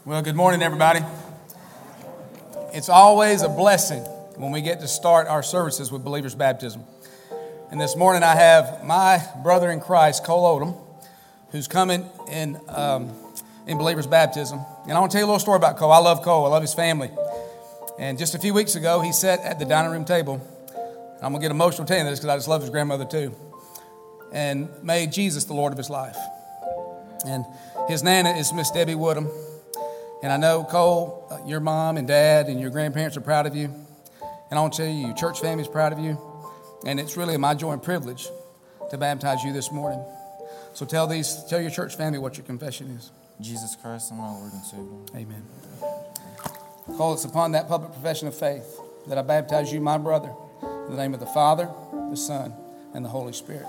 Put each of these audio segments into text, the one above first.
Well, good morning, everybody. It's always a blessing when we get to start our services with believers' baptism. And this morning I have my brother in Christ, Cole Odom, who's coming in believers' baptism. And I want to tell you a little story about Cole. I love Cole. I love his family. And just a few weeks ago, he sat at the dining room table. I'm going to get emotional telling you this because I just love his grandmother too. And made Jesus the Lord of his life. And his nana is Miss Debbie Woodham. And I know, Cole, your mom and dad and your grandparents are proud of you. And I want to tell you, your church family is proud of you. And it's really my joy and privilege to baptize you this morning. So tell your church family what your confession is. Jesus Christ, my Lord and Savior. Amen. Cole, it's upon that public profession of faith that I baptize you, my brother, in the name of the Father, the Son, and the Holy Spirit.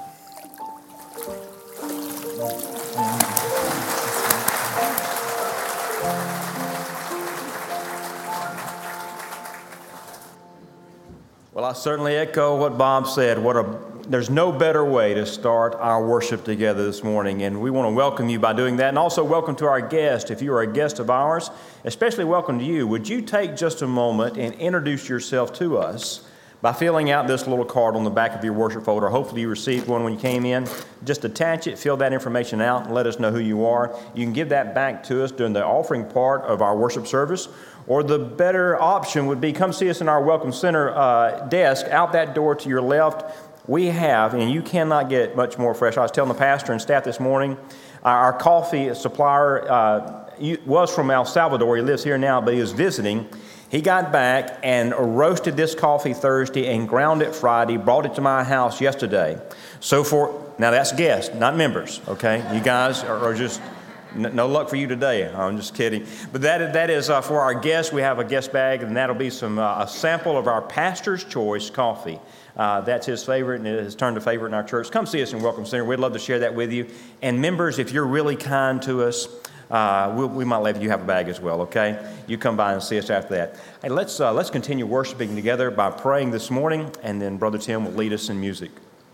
Well, I certainly echo what Bob said. There's no better way to start our worship together this morning, and we want to welcome you by doing that, and also welcome to our guest. If you are a guest of ours, especially welcome to you. Would you take just a moment and introduce yourself to us by filling out this little card on the back of your worship folder? Hopefully you received one when you came in. Just attach it, fill that information out, and let us know who you are. You can give that back to us during the offering part of our worship service. Or the better option would be come see us in our Welcome Center desk out that door to your left. We have, and you cannot get much more fresh. I was telling the pastor and staff this morning, our coffee supplier was from El Salvador. He lives here now, but he was visiting. He got back and roasted this coffee Thursday and ground it Friday, brought it to my house yesterday. Now that's guests, not members, okay? You guys are just... No luck for you today. I'm just kidding. But that is for our guests. We have a guest bag, and that'll be a sample of our Pastor's Choice coffee. That's his favorite, and it has turned a favorite in our church. Come see us in Welcome Center. We'd love to share that with you. And members, if you're really kind to us, we might let you have a bag as well, okay? You come by and see us after that. Hey, let's continue worshiping together by praying this morning, and then Brother Tim will lead us in music.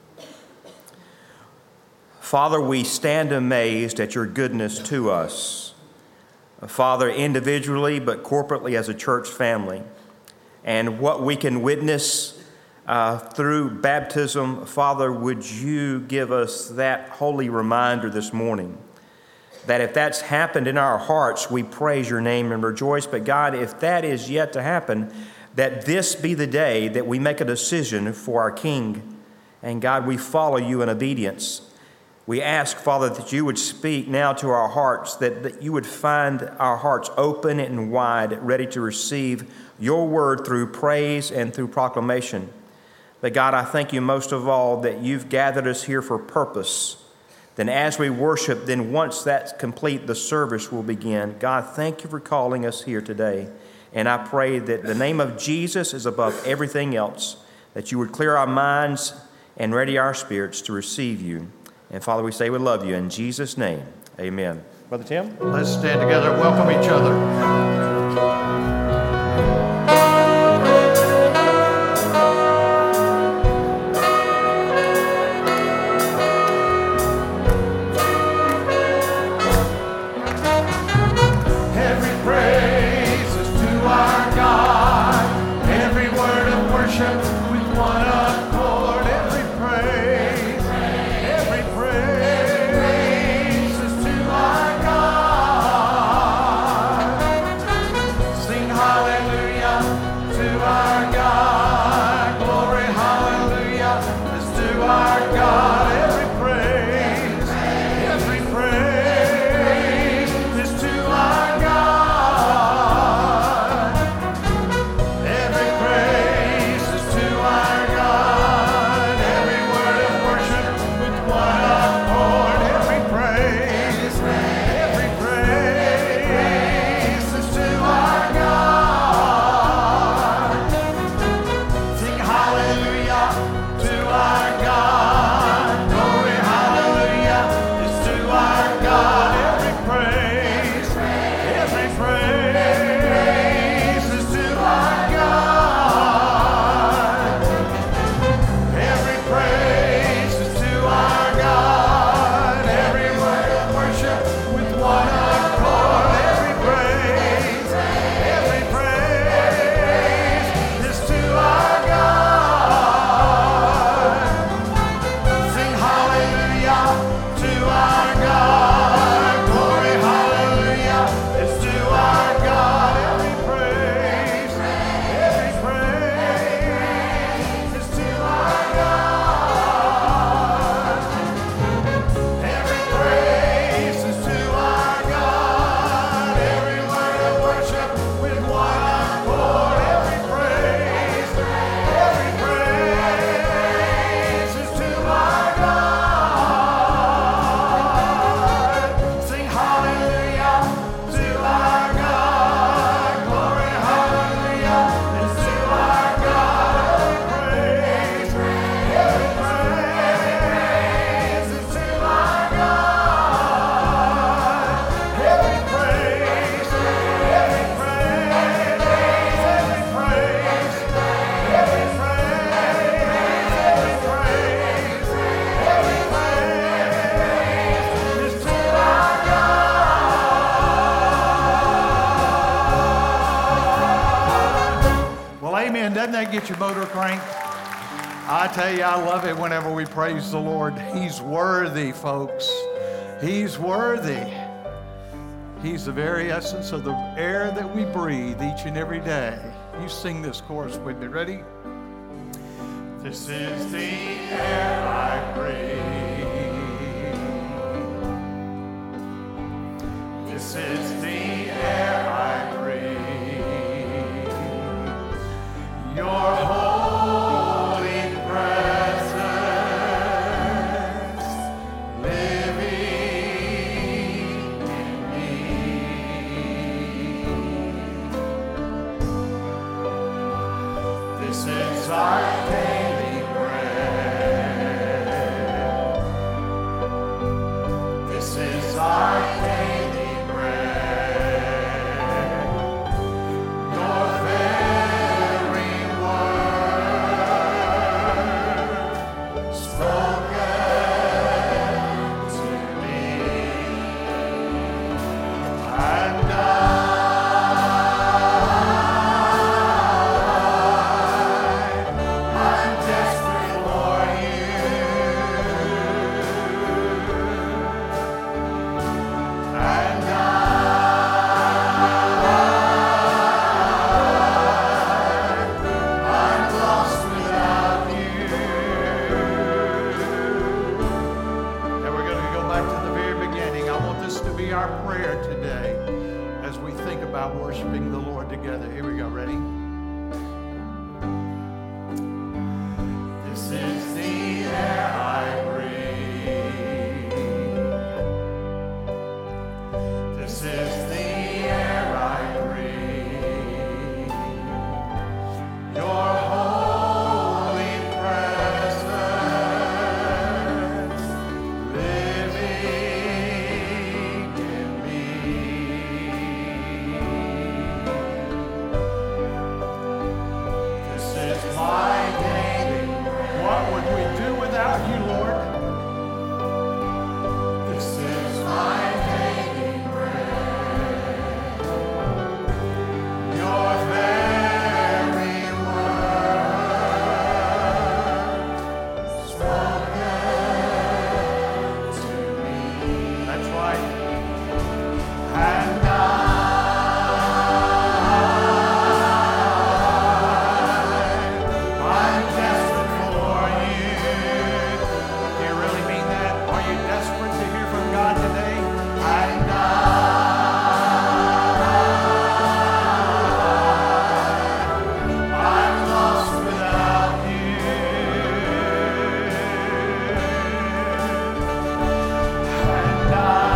Father, we stand amazed at your goodness to us. Father, individually but corporately as a church family. And what we can witness through baptism, Father, would you give us that holy reminder this morning that if that's happened in our hearts, we praise your name and rejoice. But God, if that is yet to happen, that this be the day that we make a decision for our King. And God, we follow you in obedience. We ask, Father, that you would speak now to our hearts, that you would find our hearts open and wide, ready to receive your word through praise and through proclamation. But God, I thank you most of all that you've gathered us here for purpose. Then as we worship, then once that's complete, the service will begin. God, thank you for calling us here today. And I pray that the name of Jesus is above everything else, that you would clear our minds and ready our spirits to receive you. And Father, we say we love you in Jesus' name. Amen. Brother Tim? Let's stand together and welcome each other. Doesn't that get your motor cranked? I tell you, I love it whenever we praise the Lord. He's worthy, folks. He's worthy. He's the very essence of the air that we breathe each and every day. You sing this chorus with me. Ready? This is the air I breathe. This is the air I breathe. Your holy presence living in me. This is our daily bread. This is our daily bread. Your very word spoken to me, and I'm desperate for you, and I'm lost without you. And we're going to go back to the very beginning. I want this to be our prayer today as we think about worshiping the Lord together. Here we go. Ready? This is the air I breathe. This is the air I breathe. Your holy presence living in me. This is my daily. What would we do without you, Lord? This is my daily bread. Your very word spoken to me. That's right. And I'm desperate for you. Do you really mean that? Are you desperate to hear from God today? And I'm lost without you. And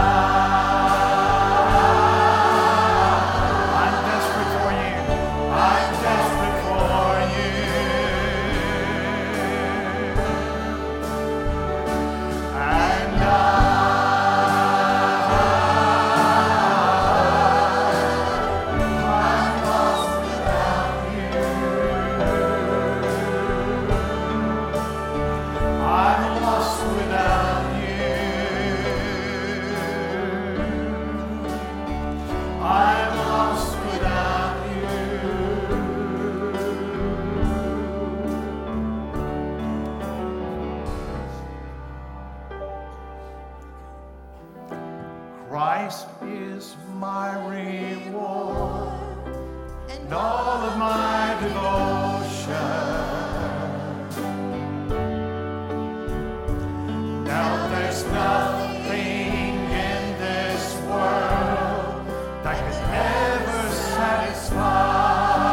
I'm desperate for you. I'm desperate for you. And I'm lost without you. I'm lost without you. I'm lost without you. Christ is my reward and all of my devotion. Now there's nothing in this world that could ever satisfy.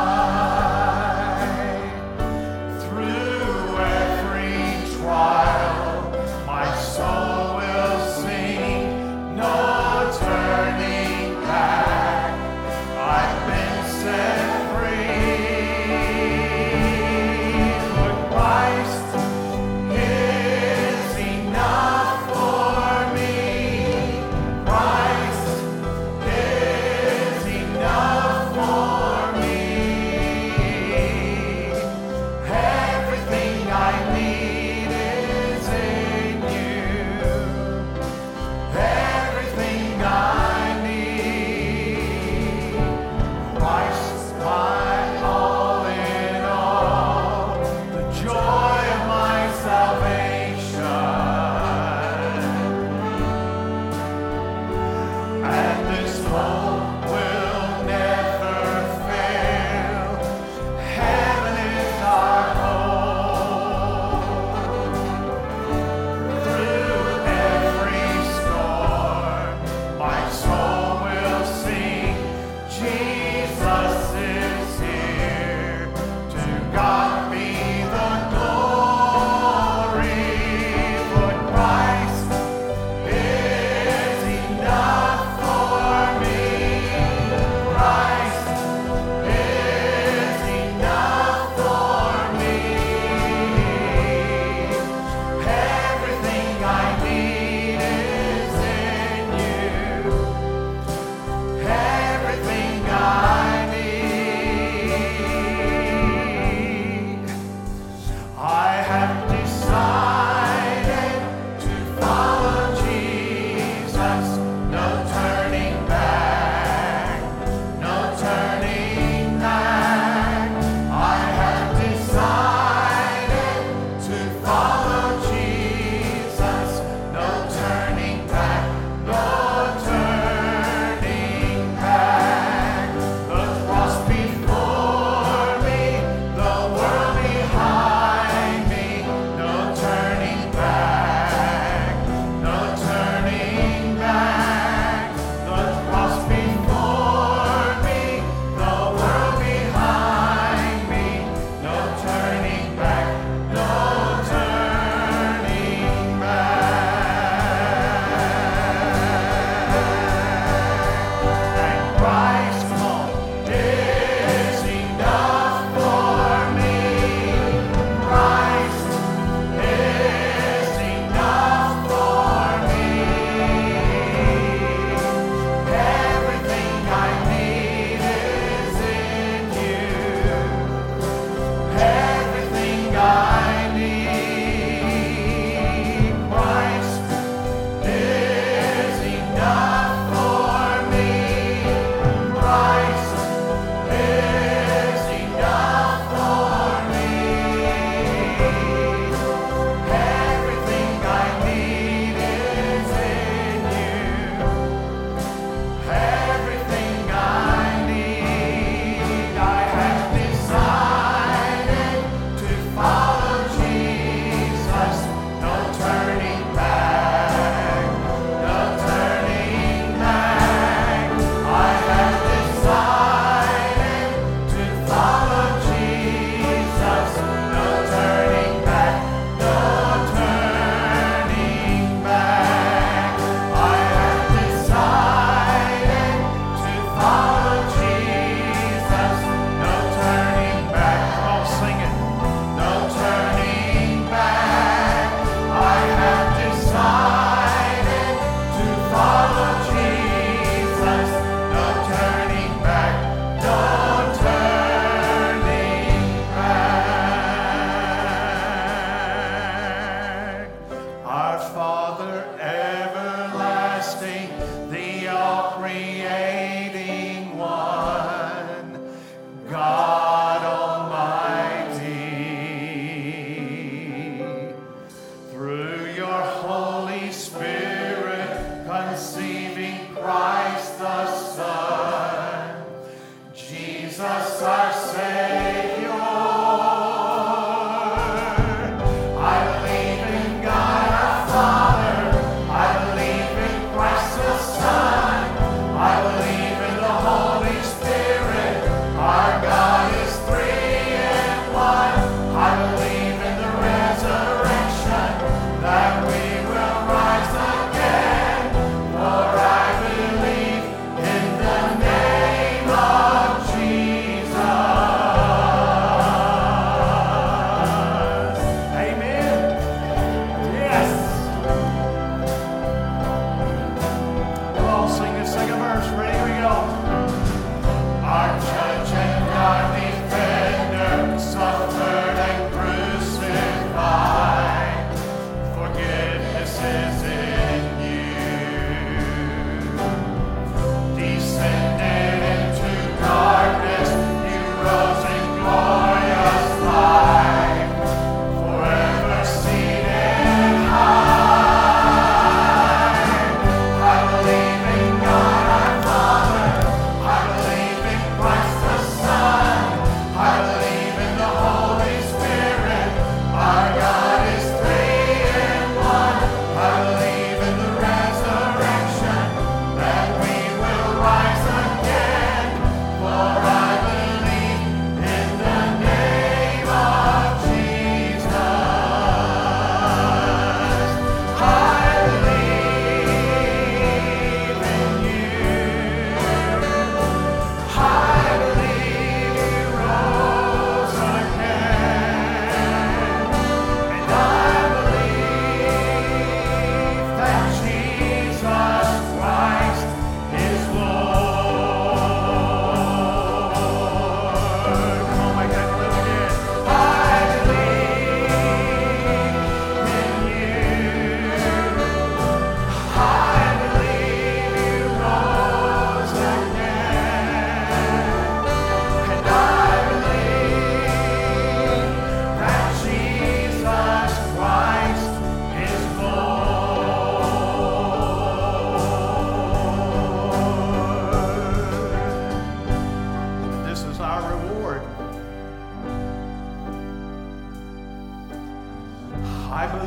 Through every trial, my soul will sing, no turning back. I've been set free.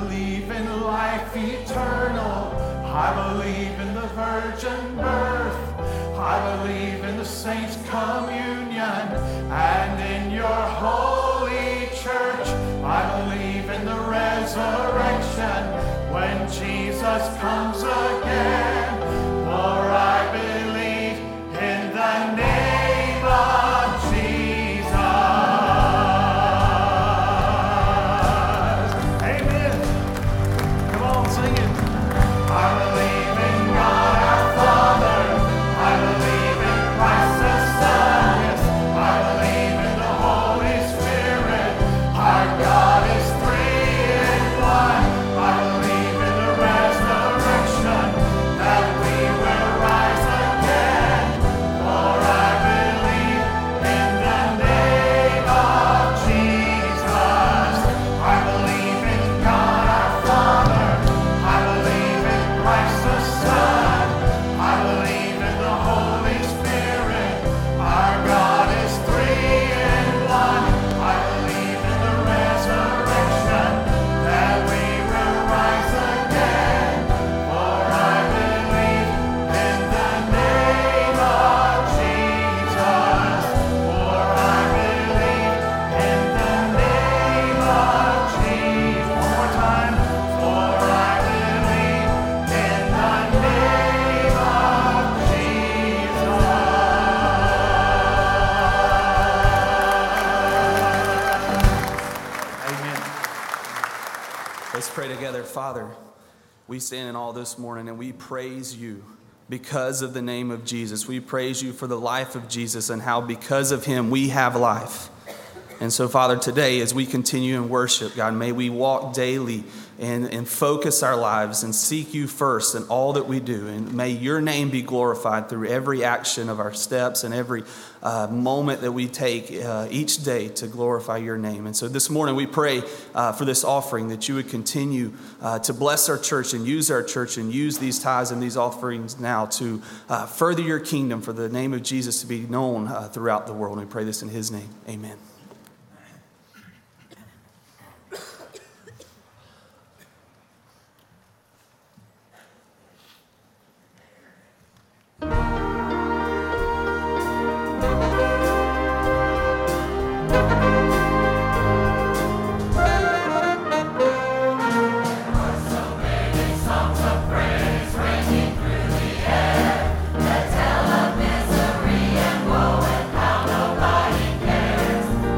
believe in life eternal. I believe in the virgin birth. I believe in the saints' communion and in your holy church. I believe in the resurrection when Jesus comes again. For I believe in the name of Jesus. Amen. Come on, sing it. I believe in God our Father. I believe in Christ the Son. Yes, I believe in the Holy Spirit. Our God is three in one. I believe in the resurrection that we will rise again. For I believe in the name of Jesus. I believe in God our Father. I believe in Christ the Son. I believe in the Holy Spirit. Our God is three in one. I believe in the resurrection that we will rise again. For I believe in the name of Jesus. For I believe in the name of Jesus. One more time. For I believe in the name of Jesus. Amen. Let's pray together. Father, we stand in awe this morning and we praise you because of the name of Jesus. We praise you for the life of Jesus and how because of him we have life. And so, Father, today as we continue in worship, God, may we walk daily and focus our lives and seek you first in all that we do. And may your name be glorified through every action of our steps and every moment that we take each day to glorify your name. And so this morning we pray for this offering that you would continue to bless our church and use these tithes and these offerings now to further your kingdom, for the name of Jesus to be known throughout the world. And we pray this in his name. Amen. Misery and woe and how nobody cares.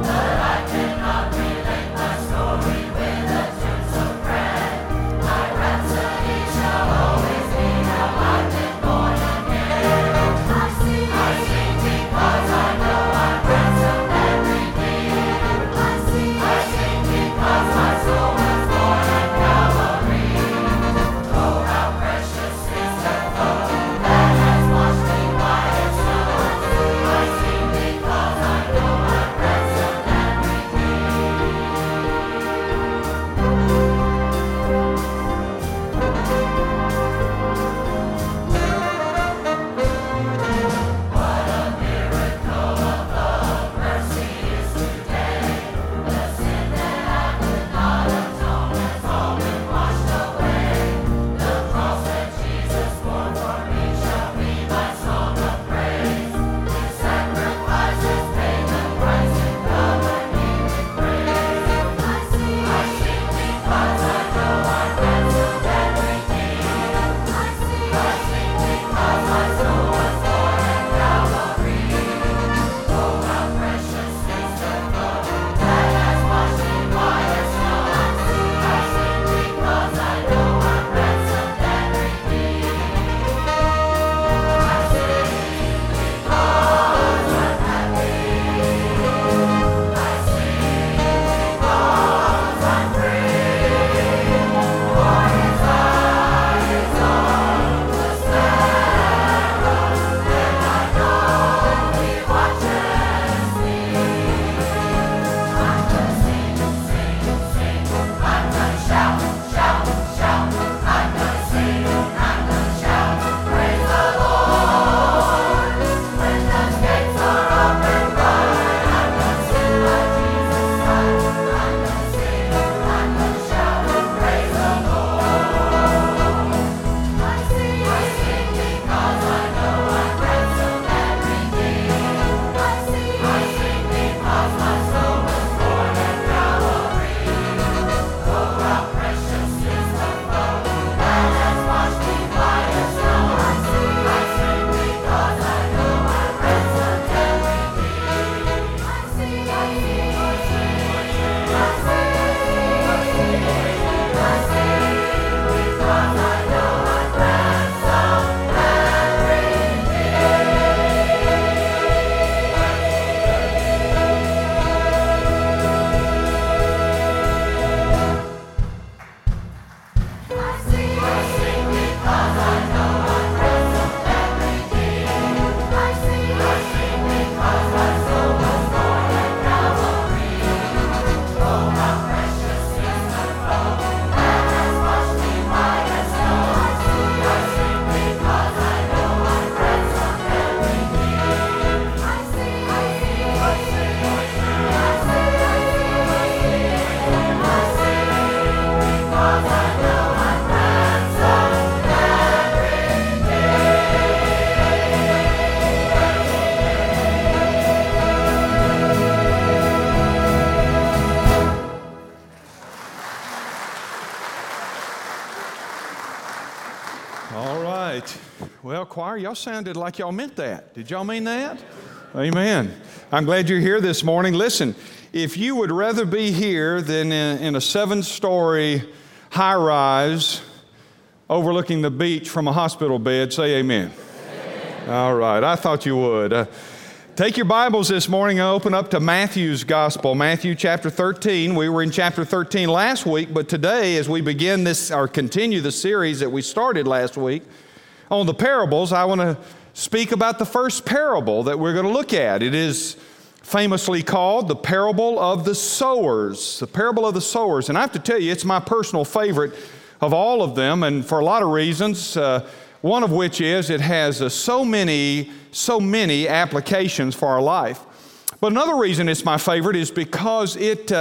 choir, y'all sounded like y'all meant that. Did y'all mean that? Amen. I'm glad you're here this morning. Listen, if you would rather be here than in a 7-story high-rise overlooking the beach from a hospital bed, say amen. Amen. All right, I thought you would. Take your Bibles this morning and open up to Matthew's Gospel, Matthew chapter 13. We were in chapter 13 last week, but today as we begin this, or continue the series that we started last week on the parables, I want to speak about the first parable that we're going to look at. It is famously called the parable of the sowers, the parable of the sowers. And I have to tell you, it's my personal favorite of all of them, and for a lot of reasons. One of which is it has so many applications for our life. But another reason it's my favorite is because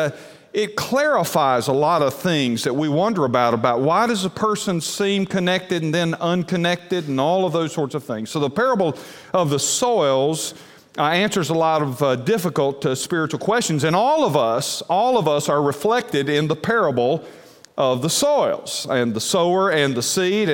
it clarifies a lot of things that we wonder about why does a person seem connected and then unconnected and all of those sorts of things. So the parable of the soils answers a lot of difficult spiritual questions, and all of us are reflected in the parable of the soils and the sower and the seed,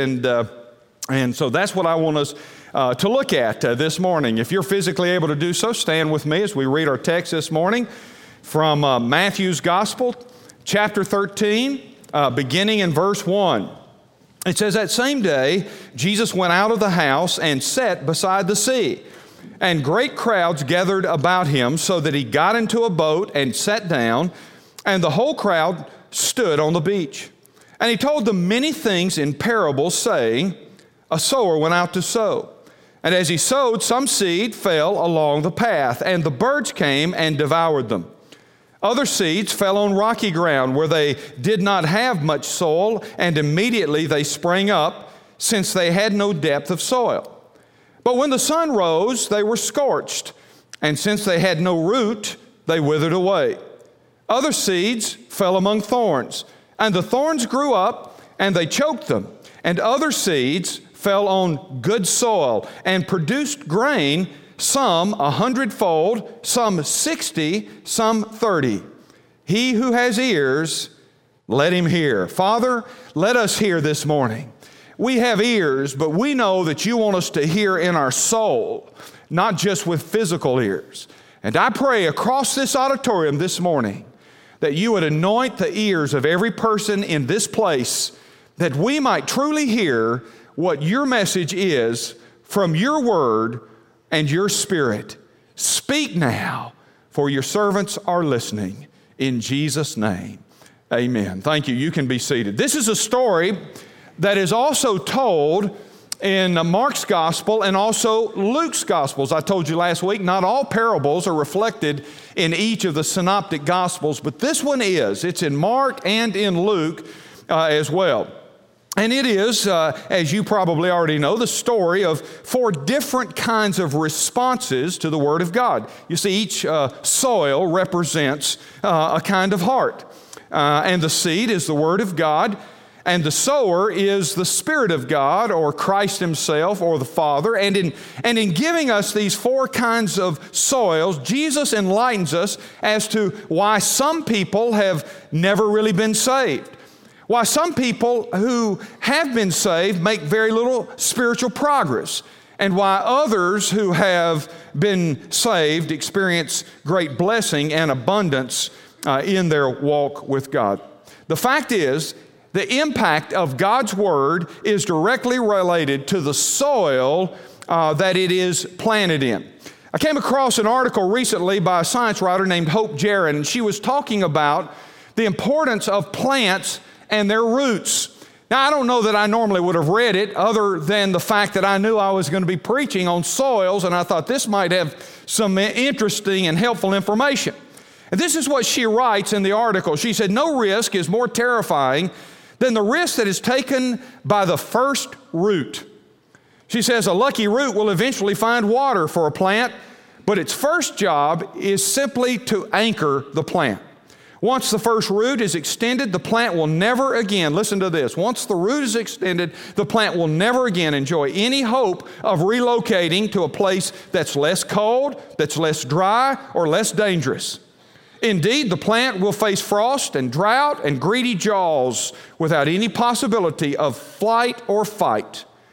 and so that's what I want us to look at this morning. If you're physically able to do so, stand with me as we read our text this morning from Matthew's Gospel, chapter 13, beginning in verse 1. It says, "That same day, Jesus went out of the house and sat beside the sea. And great crowds gathered about him, so that he got into a boat and sat down, and the whole crowd stood on the beach. And he told them many things in parables, saying, A sower went out to sow. And as he sowed, some seed fell along the path, and the birds came and devoured them. Other seeds fell on rocky ground, where they did not have much soil, and immediately they sprang up, since they had no depth of soil. But when the sun rose, they were scorched, and since they had no root, they withered away. Other seeds fell among thorns, and the thorns grew up, and they choked them. And other seeds fell on good soil and produced grain, some 100-fold, some 60, some 30. He who has ears, let him hear." Father, let us hear this morning. We have ears, but we know that you want us to hear in our soul, not just with physical ears. And I pray across this auditorium this morning that you would anoint the ears of every person in this place, that we might truly hear what your message is from your word and your spirit. Speak now, for your servants are listening. In Jesus' name, amen. Thank you. You can be seated. This is a story that is also told in Mark's Gospel and also Luke's Gospels. I told you last week, not all parables are reflected in each of the synoptic Gospels, but this one is. It's in Mark and in Luke as well. And it is, as you probably already know, the story of 4 different kinds of responses to the Word of God. You see, each soil represents a kind of heart. And the seed is the Word of God, and the sower is the Spirit of God, or Christ Himself, or the Father. And in giving us these 4 kinds of soils, Jesus enlightens us as to why some people have never really been saved. Why some people who have been saved make very little spiritual progress, and why others who have been saved experience great blessing and abundance in their walk with God. The fact is, the impact of God's Word is directly related to the soil that it is planted in. I came across an article recently by a science writer named Hope Jaron, and she was talking about the importance of plants and their roots. Now, I don't know that I normally would have read it, other than the fact that I knew I was going to be preaching on soils, and I thought this might have some interesting and helpful information. And this is what she writes in the article. She said, "No risk is more terrifying than the risk that is taken by the first root." She says, "A lucky root will eventually find water for a plant, but its first job is simply to anchor the plant. Once the first root is extended, the plant will never again," listen to this, once the root is extended, the plant will never again enjoy any hope of relocating to a place that's less cold, that's less dry, or less dangerous. Indeed, the plant will face frost and drought and greedy jaws without any possibility of flight or fight.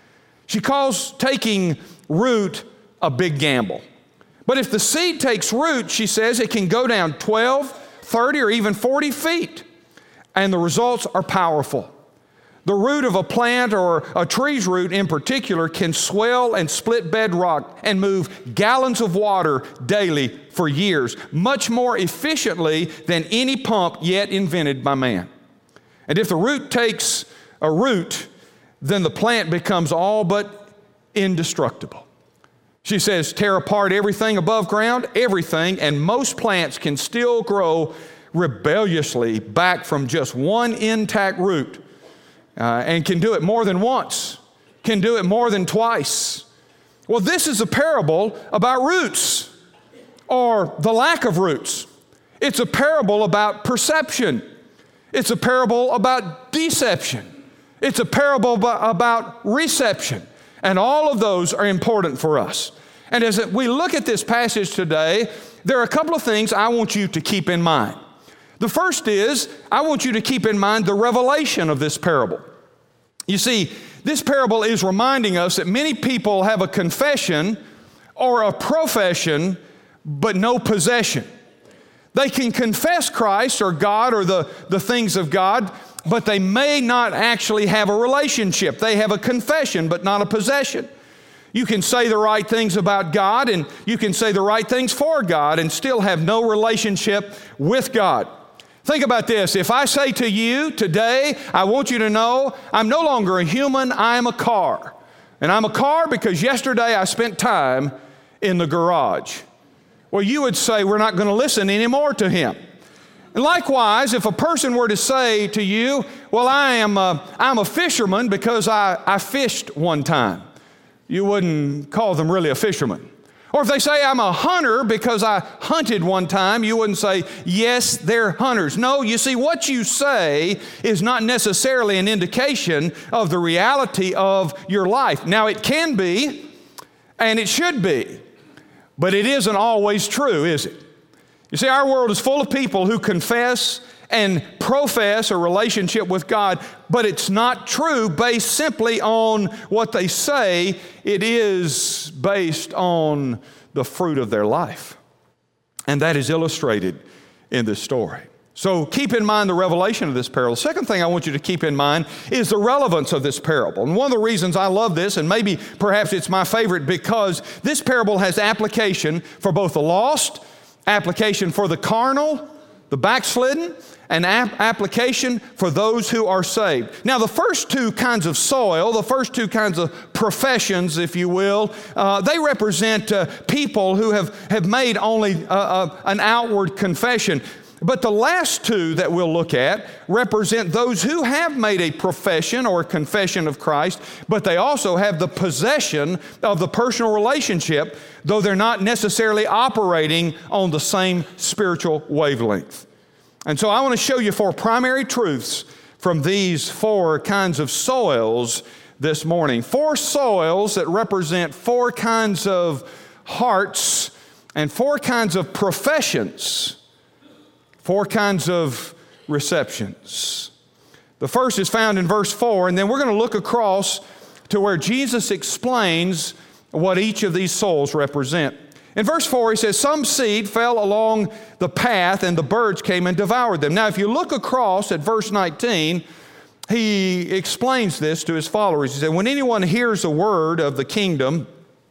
She calls taking root a big gamble. But if the seed takes root, she says it can go down 12, 30, or even 40 feet, and the results are powerful. The root of a plant or a tree's root in particular can swell and split bedrock and move gallons of water daily for years, much more efficiently than any pump yet invented by man. And if the root takes a root, then the plant becomes all but indestructible. She says, tear apart everything above ground, everything, and most plants can still grow rebelliously back from just one intact root. And can do it more than once, can do it more than twice. Well, this is a parable about roots, or the lack of roots. It's a parable about perception. It's a parable about deception. It's a parable about reception. And all of those are important for us. And as we look at this passage today, there are a couple of things I want you to keep in mind. The first is, I want you to keep in mind the revelation of this parable. You see, this parable is reminding us that many people have a confession or a profession, but no possession. They can confess Christ or God or the things of God, but they may not actually have a relationship. They have a confession, but not a possession. You can say the right things about God, and you can say the right things for God, and still have no relationship with God. Think about this. If I say to you today, I want you to know I'm no longer a human, I am a car. And I'm a car because yesterday I spent time in the garage. Well, you would say we're not going to listen anymore to him. And likewise, if a person were to say to you, well, I'm a fisherman because I fished one time, you wouldn't call them really a fisherman. Or if they say, I'm a hunter because I hunted one time, you wouldn't say, yes, they're hunters. No, you see, what you say is not necessarily an indication of the reality of your life. Now, it can be, and it should be, but it isn't always true, is it? You see, our world is full of people who confess and profess a relationship with God, but it's not true based simply on what they say. It is based on the fruit of their life. And that is illustrated in this story. So keep in mind the revelation of this parable. The second thing I want you to keep in mind is the relevance of this parable. And one of the reasons I love this, and maybe perhaps it's my favorite, because this parable has application for both the lost, application for the carnal, the backslidden, and application for those who are saved. Now, the first two kinds of soil, the first two kinds of professions, if you will, they represent people who have made only an outward confession. But the last two that we'll look at represent those who have made a profession or a confession of Christ, but they also have the possession of the personal relationship, though they're not necessarily operating on the same spiritual wavelength. And so I want to show you four primary truths from these four kinds of soils this morning. Four soils that represent four kinds of hearts and four kinds of professions. Four kinds of receptions. The first is found in verse 4, and then we're going to look across to where Jesus explains what each of these souls represent. In verse 4, he says, some seed fell along the path, and the birds came and devoured them. Now, if you look across at verse 19, he explains this to his followers. He said, when anyone hears the word of the kingdom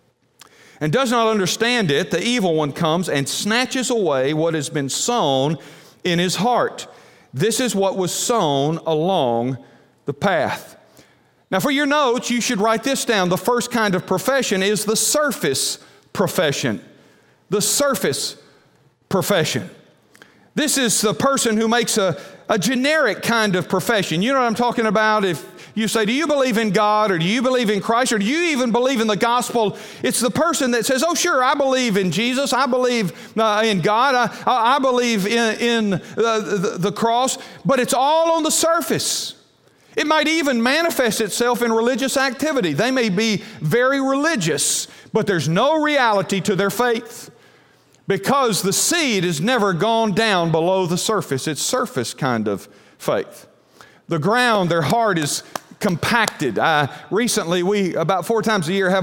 and does not understand it, the evil one comes and snatches away what has been sown in his heart. This is what was sown along the path. Now, for your notes, you should write this down. The first kind of profession is the surface profession. The surface profession. This is the person who makes a generic kind of profession. You know what I'm talking about? If you say, do you believe in God, or do you believe in Christ, or do you even believe in the gospel? It's the person that says, oh, sure, I believe in Jesus. I believe in God. I believe in the cross. But it's all on the surface. It might even manifest itself in religious activity. They may be very religious, but there's no reality to their faith, because the seed has never gone down below the surface. It's surface kind of faith. The ground, their heart is compacted. Recently, about 4 times a year, have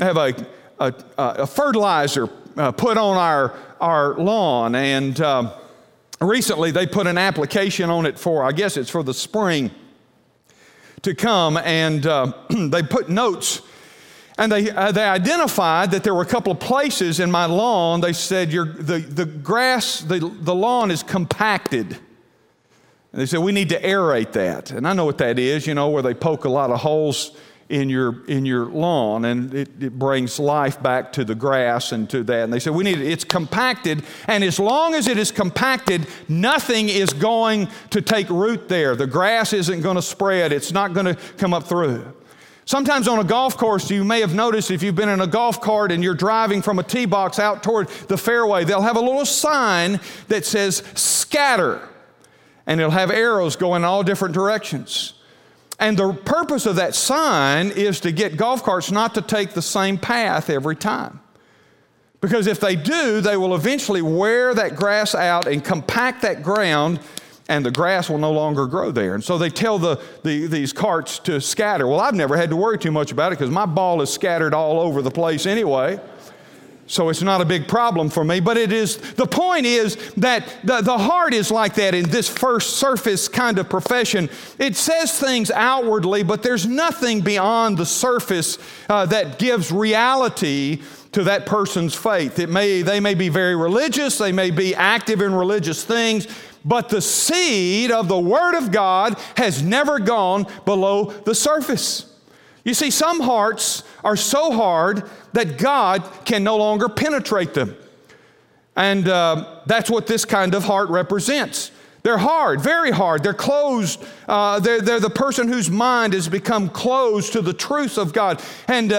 a fertilizer put on our lawn, and recently they put an application on it for, I guess it's for the spring to come, and they put notes. And they identified that there were a couple of places in my lawn. They said the grass, the lawn is compacted. And they said we need to aerate that. And I know what that is, where they poke a lot of holes in your lawn, and it brings life back to the grass and to that. And they said it's compacted, and as long as it is compacted, nothing is going to take root there. The grass isn't going to spread. It's not going to come up through. Sometimes on a golf course, you may have noticed if you've been in a golf cart and you're driving from a tee box out toward the fairway, they'll have a little sign that says scatter, and it'll have arrows going in all different directions. And the purpose of that sign is to get golf carts not to take the same path every time. Because if they do, they will eventually wear that grass out and compact that ground, and the grass will no longer grow there. And so they tell these carts to scatter. Well, I've never had to worry too much about it because my ball is scattered all over the place anyway. So it's not a big problem for me. But the point is that the heart is like that in this first surface kind of profession. It says things outwardly, but there's nothing beyond the surface that gives reality to that person's faith. They may be very religious, they may be active in religious things, but the seed of the Word of God has never gone below the surface. You see, some hearts are so hard that God can no longer penetrate them. And that's what this kind of heart represents. They're hard, very hard. They're closed. They're the person whose mind has become closed to the truth of God. And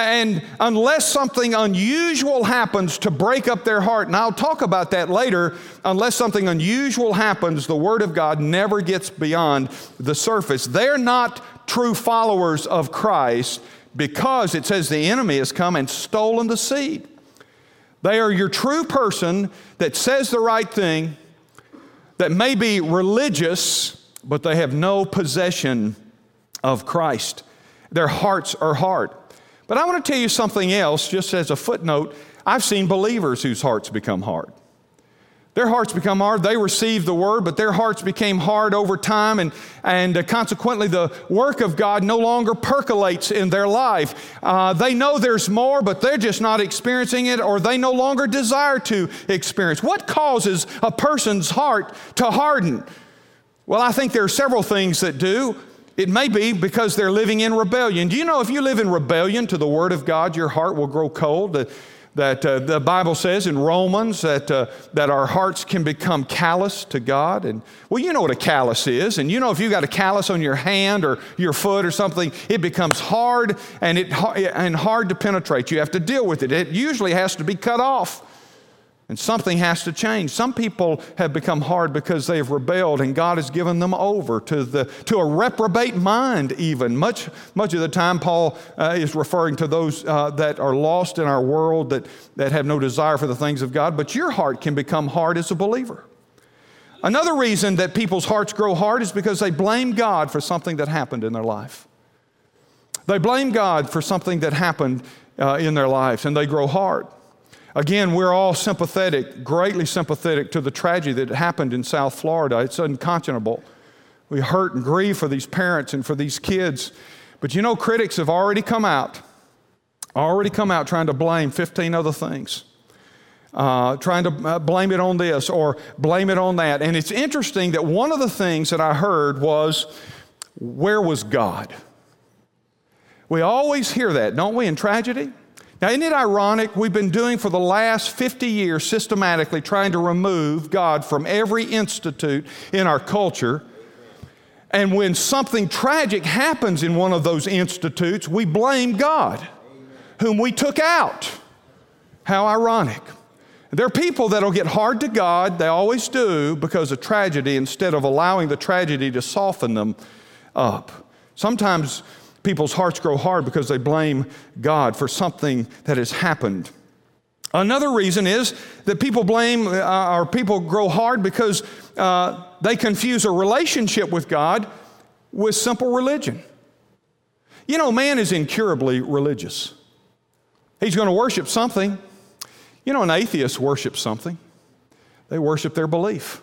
unless something unusual happens to break up their heart, and I'll talk about that later, unless something unusual happens, the Word of God never gets beyond the surface. They're not true followers of Christ because it says the enemy has come and stolen the seed. They are your true person that says the right thing, that may be religious, but they have no possession of Christ. Their hearts are hard. But I want to tell you something else, just as a footnote. I've seen believers whose hearts become hard. Their hearts become hard. They received the Word, but their hearts became hard over time, and consequently the work of God no longer percolates in their life. They know there's more, but they're just not experiencing it, or they no longer desire to experience. What causes a person's heart to harden? Well, I think there are several things that do. It may be because they're living in rebellion. Do you know if you live in rebellion to the Word of God, your heart will grow cold? That the Bible says in Romans that our hearts can become callous to God. And well, you know what a callus is. And you know if you got a callus on your hand or your foot or something, it becomes hard and hard to penetrate. You have to deal with it. It usually has to be cut off. And something has to change. Some people have become hard because they have rebelled, and God has given them over to a reprobate mind even. Much of the time, Paul is referring to those that are lost in our world, that have no desire for the things of God. But your heart can become hard as a believer. Another reason that people's hearts grow hard is because they blame God for something that happened in their life. They blame God for something that happened in their lives, and they grow hard. Again, we're all sympathetic, greatly sympathetic to the tragedy that happened in South Florida. It's unconscionable. We hurt and grieve for these parents and for these kids. But you know, critics have already come out trying to blame 15 other things. Trying to blame it on this or blame it on that. And it's interesting that one of the things that I heard was, where was God? We always hear that, don't we, in tragedy? Now, isn't it ironic? We've been doing for the last 50 years systematically trying to remove God from every institute in our culture. And when something tragic happens in one of those institutes, we blame God, whom we took out. How ironic. There are people that will get hard to God, they always do, because of tragedy, instead of allowing the tragedy to soften them up. Sometimes people's hearts grow hard because they blame God for something that has happened. Another reason is that people people grow hard because they confuse a relationship with God with simple religion. You know, man is incurably religious. He's going to worship something. You know, an atheist worships something. They worship their belief.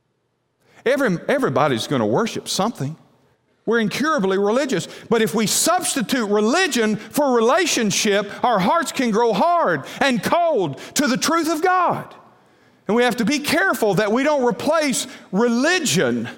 Everybody's going to worship something. We're incurably religious. But if we substitute religion for relationship, our hearts can grow hard and cold to the truth of God. And we have to be careful that we don't replace religion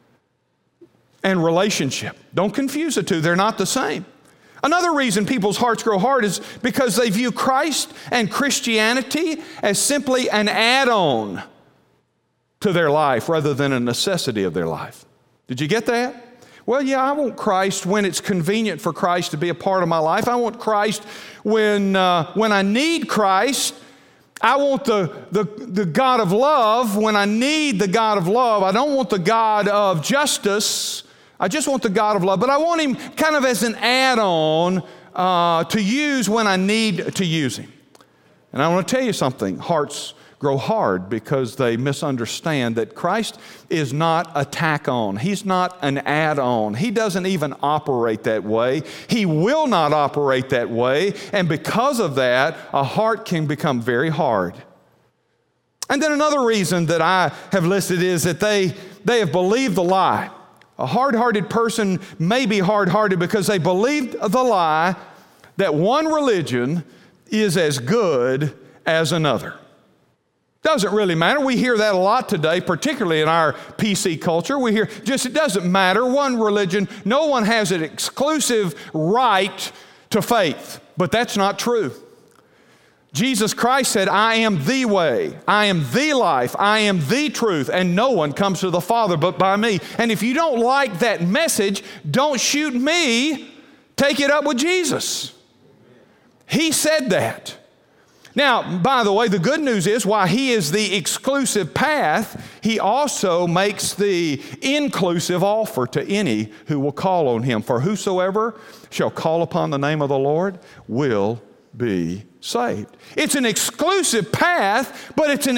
and relationship. Don't confuse the two. They're not the same. Another reason people's hearts grow hard is because they view Christ and Christianity as simply an add-on to their life rather than a necessity of their life. Did you get that? Well, yeah, I want Christ when it's convenient for Christ to be a part of my life. I want Christ when I need Christ. I want the God of love when I need the God of love. I don't want the God of justice. I just want the God of love. But I want Him kind of as an add-on to use when I need to use Him. And I want to tell you something. Hearts grow hard because they misunderstand that Christ is not a tack-on. He's not an add-on. He doesn't even operate that way. He will not operate that way. And because of that, a heart can become very hard. And then another reason that I have listed is that they have believed the lie. A hard-hearted person may be hard-hearted because they believed the lie that one religion is as good as another. Doesn't really matter. We hear that a lot today, particularly in our PC culture. We hear it doesn't matter. One religion, no one has an exclusive right to faith. But that's not true. Jesus Christ said, I am the way, I am the life, I am the truth, and no one comes to the Father but by me. And if you don't like that message, don't shoot me. Take it up with Jesus. He said that. Now, by the way, the good news is while He is the exclusive path, He also makes the inclusive offer to any who will call on Him. For whosoever shall call upon the name of the Lord will be saved. It's an exclusive path, but it's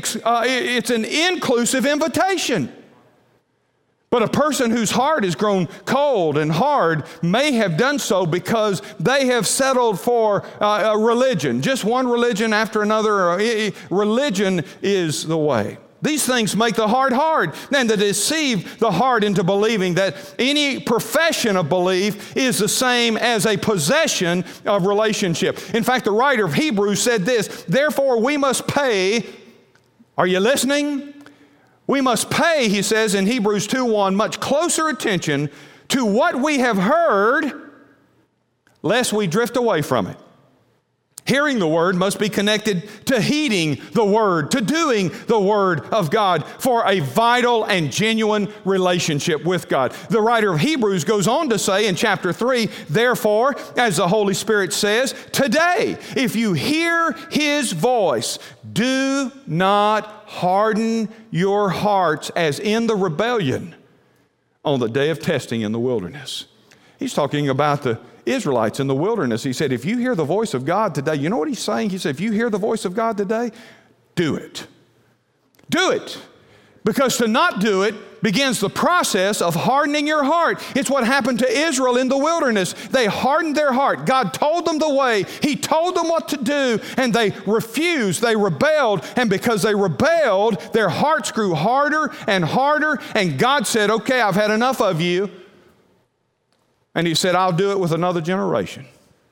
an inclusive invitation. But a person whose heart has grown cold and hard may have done so because they have settled for a religion. Just one religion after another. Religion is the way. These things make the heart hard and to deceive the heart into believing that any profession of belief is the same as a possession of relationship. In fact, the writer of Hebrews said this, therefore we must pay, are you listening? We must pay, he says in Hebrews 2:1, much closer attention to what we have heard, lest we drift away from it. Hearing the Word must be connected to heeding the Word, to doing the Word of God for a vital and genuine relationship with God. The writer of Hebrews goes on to say in chapter 3, therefore, as the Holy Spirit says, today, if you hear His voice, do not harden your hearts as in the rebellion on the day of testing in the wilderness. He's talking about the Israelites in the wilderness. He said, if you hear the voice of God today, you know what He's saying? He said, if you hear the voice of God today, do it. Do it. Because to not do it begins the process of hardening your heart. It's what happened to Israel in the wilderness. They hardened their heart. God told them the way. He told them what to do, and they refused. They rebelled, and because they rebelled, their hearts grew harder and harder, and God said, okay, I've had enough of you. And He said, I'll do it with another generation.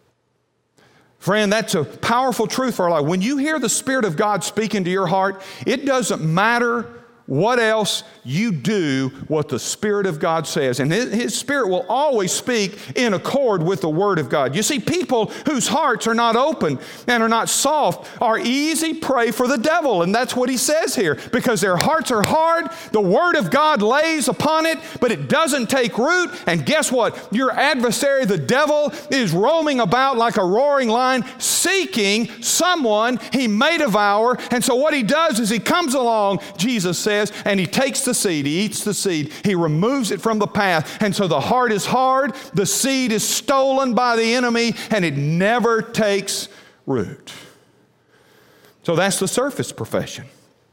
Friend, that's a powerful truth for our life. When you hear the Spirit of God speak into your heart, it doesn't matter what else you do, what the Spirit of God says. And His Spirit will always speak in accord with the Word of God. You see, people whose hearts are not open and are not soft are easy prey for the devil. And that's what he says here. Because their hearts are hard, the Word of God lays upon it, but it doesn't take root. And guess what? Your adversary, the devil, is roaming about like a roaring lion, seeking someone he may devour. And so what he does is he comes along, Jesus says, and he takes the seed, he eats the seed, he removes it from the path, and so the heart is hard, the seed is stolen by the enemy, and it never takes root. So that's the surface profession.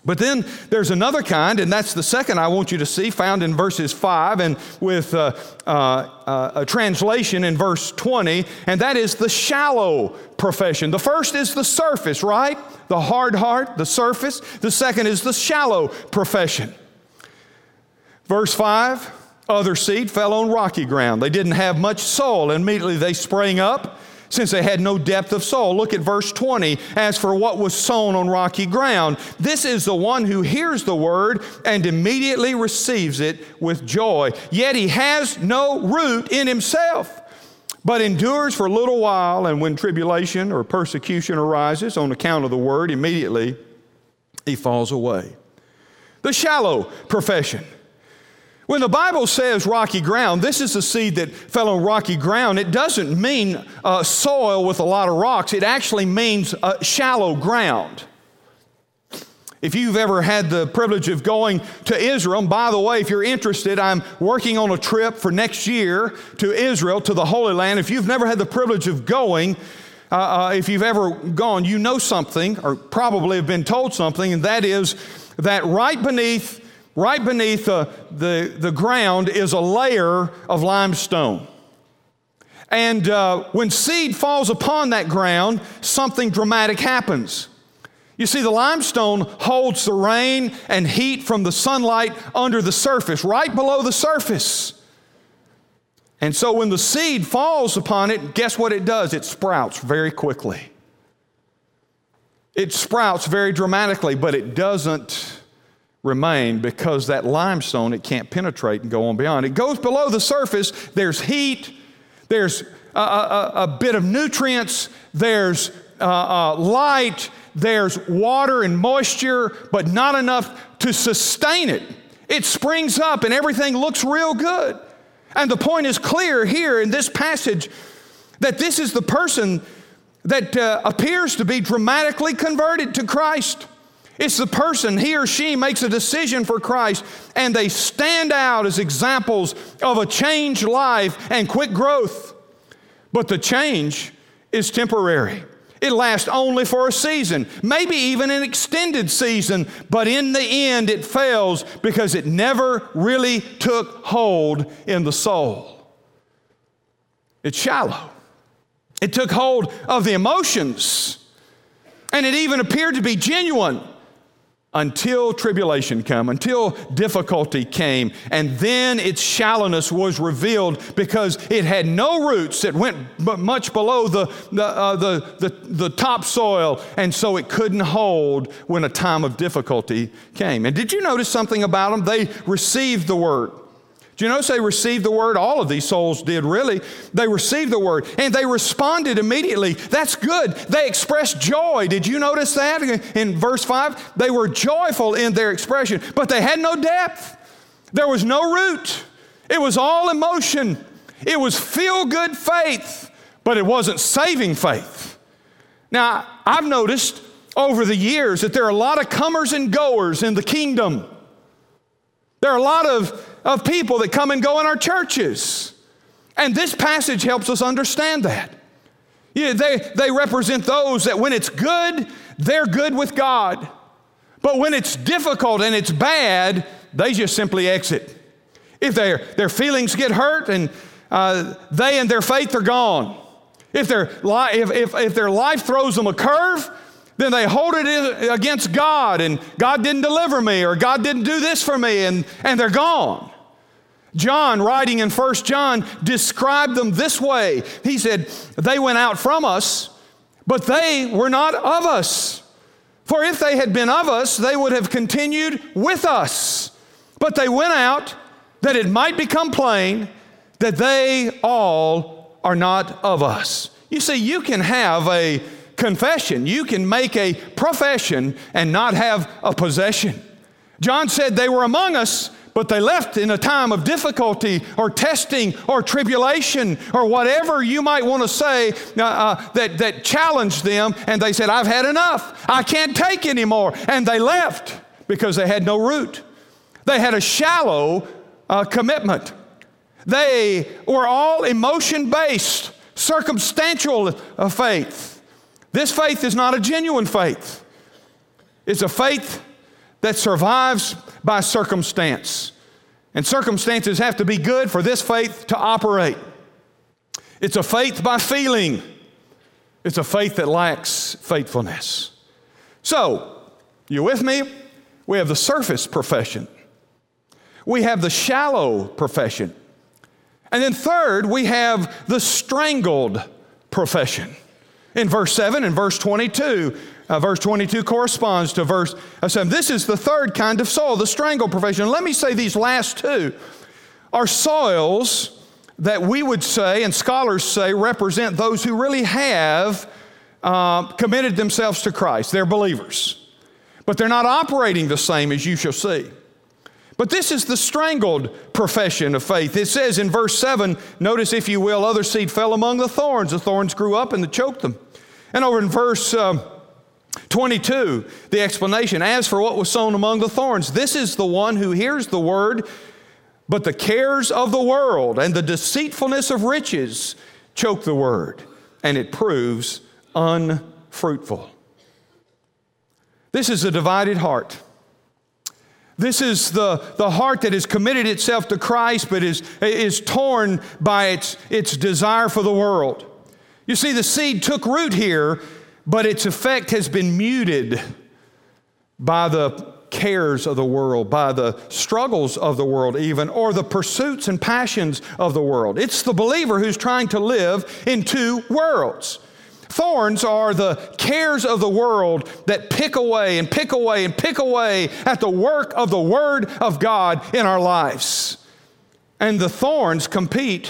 But then there's another kind, and that's the second I want you to see, found in verses 5 and with a translation in verse 20, and that is the shallow profession. The first is the surface, right? The hard heart, the surface. The second is the shallow profession. Verse 5, other seed fell on rocky ground. They didn't have much soil. Immediately they sprang up, since they had no depth of soil. Look at verse 20. As for what was sown on rocky ground, this is the one who hears the word and immediately receives it with joy. Yet he has no root in himself, but endures for a little while, and when tribulation or persecution arises on account of the word, immediately he falls away. The shallow profession. When the Bible says rocky ground, this is the seed that fell on rocky ground. It doesn't mean soil with a lot of rocks. It actually means shallow ground. If you've ever had the privilege of going to Israel, and by the way, if you're interested, I'm working on a trip for next year to Israel, to the Holy Land. If you've never had the privilege of going, if you've ever gone, you know something, or probably have been told something, and that is that right beneath the ground is a layer of limestone. And when seed falls upon that ground, something dramatic happens. You see, the limestone holds the rain and heat from the sunlight under the surface, right below the surface. And so when the seed falls upon it, guess what it does? It sprouts very quickly. It sprouts very dramatically, but it doesn't remain because that limestone, it can't penetrate and go on beyond. It goes below the surface. There's heat. There's a bit of nutrients. There's light. There's water and moisture, but not enough to sustain it. It springs up and everything looks real good. And the point is clear here in this passage that this is the person that appears to be dramatically converted to Christ. It's the person, he or she makes a decision for Christ, and they stand out as examples of a changed life and quick growth. But the change is temporary. It lasts only for a season, maybe even an extended season, but in the end it fails because it never really took hold in the soul. It's shallow. It took hold of the emotions, and it even appeared to be genuine until tribulation came, until difficulty came, and then its shallowness was revealed because it had no roots. It went much below the topsoil, and so it couldn't hold when a time of difficulty came. And did you notice something about them? They received the word. Do you notice they received the word? All of these souls did, really. They received the word, and they responded immediately. That's good. They expressed joy. Did you notice that in verse 5? They were joyful in their expression, but they had no depth. There was no root. It was all emotion. It was feel-good faith, but it wasn't saving faith. Now, I've noticed over the years that there are a lot of comers and goers in the kingdom. There are a lot of people that come and go in our churches. And this passage helps us understand that. Yeah, they represent those that when it's good, they're good with God. But when it's difficult and it's bad, they just simply exit. If their feelings get hurt and they and their faith are gone. If their life throws them a curve, then they hold it against God, and God didn't deliver me, or God didn't do this for me, and they're gone. John, writing in 1 John, described them this way. He said, they went out from us, but they were not of us. For if they had been of us, they would have continued with us. But they went out that it might become plain that they all are not of us. You see, you can have a confession. You can make a profession and not have a possession. John said they were among us, but they left in a time of difficulty or testing or tribulation or whatever you might want to say that challenged them, and they said, I've had enough. I can't take anymore. And they left because they had no root. They had a shallow commitment. They were all emotion-based, circumstantial faith. This faith is not a genuine faith. It's a faith that survives by circumstance. And circumstances have to be good for this faith to operate. It's a faith by feeling. It's a faith that lacks faithfulness. So, you with me? We have the surface profession. We have the shallow profession. And then third, we have the strangled profession. In verse 7 and verse 22, verse 22 corresponds to verse 7. This is the third kind of soil, the strangled profession. Let me say these last two are soils that we would say, and scholars say, represent those who really have committed themselves to Christ. They're believers. But they're not operating the same, as you shall see. But this is the strangled profession of faith. It says in verse 7, notice if you will, other seed fell among the thorns. The thorns grew up and they choked them. And over in verse 22, the explanation, as for what was sown among the thorns, this is the one who hears the word, but the cares of the world and the deceitfulness of riches choke the word, and it proves unfruitful. This is a divided heart. This is the heart that has committed itself to Christ but is torn by its desire for the world. You see, the seed took root here, but its effect has been muted by the cares of the world, by the struggles of the world even, or the pursuits and passions of the world. It's the believer who's trying to live in two worlds. Thorns are the cares of the world that pick away and pick away and pick away at the work of the Word of God in our lives. And the thorns compete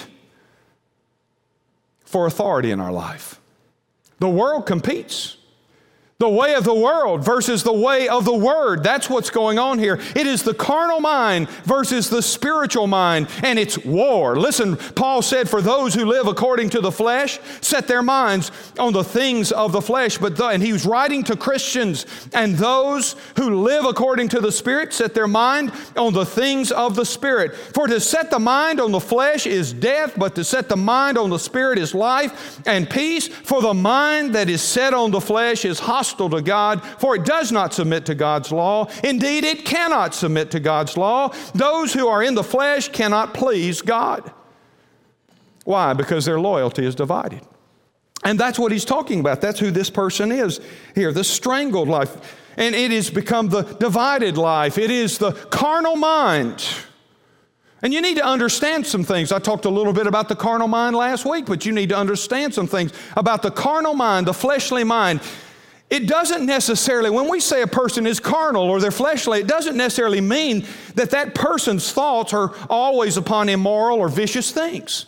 for authority in our life. The world competes. The way of the world versus the way of the Word. That's what's going on here. It is the carnal mind versus the spiritual mind, and it's war. Listen, Paul said, for those who live according to the flesh, set their minds on the things of the flesh. And he was writing to Christians, and those who live according to the Spirit, set their mind on the things of the Spirit. For to set the mind on the flesh is death, but to set the mind on the Spirit is life and peace. For the mind that is set on the flesh is hostile to God, for it does not submit to God's law. Indeed, it cannot submit to God's law. Those who are in the flesh cannot please God. Why? Because their loyalty is divided. And that's what he's talking about. That's who this person is here, the strangled life. And it has become the divided life. It is the carnal mind. And you need to understand some things. I talked a little bit about the carnal mind last week, but you need to understand some things about the carnal mind, the fleshly mind. It doesn't necessarily, when we say a person is carnal or they're fleshly, it doesn't necessarily mean that that person's thoughts are always upon immoral or vicious things.